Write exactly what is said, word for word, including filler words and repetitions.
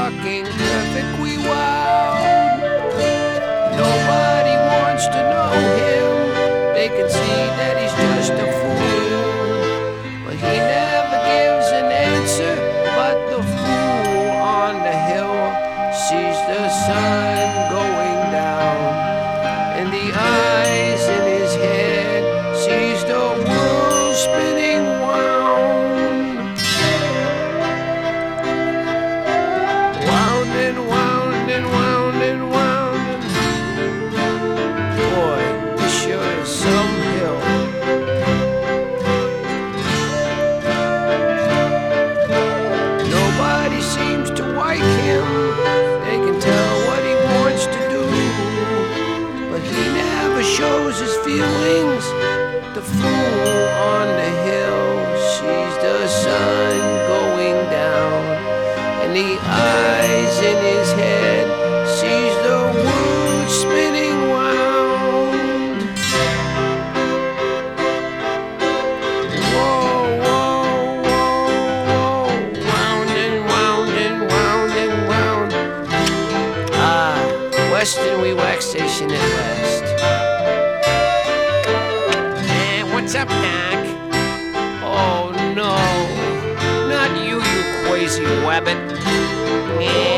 fucking perfectly wild. Nobody wants to know him. They can see that he's just a fool, but he never gives an answer. But the fool on the hill sees the sun going down, and the eyes in his head sees the world spinning wound. Wound and wound and wound and wound. Boy, this sure is some hill. Nobody seems to like him. They can tell what he wants to do, but he never shows his feelings. The fool on the hill sees the sun going down, and the eyes in his head sees the world spinning round. Whoa, whoa, whoa, whoa, round and round and round and round. Ah, Western Wee Wax Station at last. Eh, what's up, Doc? Oh no, not you, you crazy wabbit. Eh.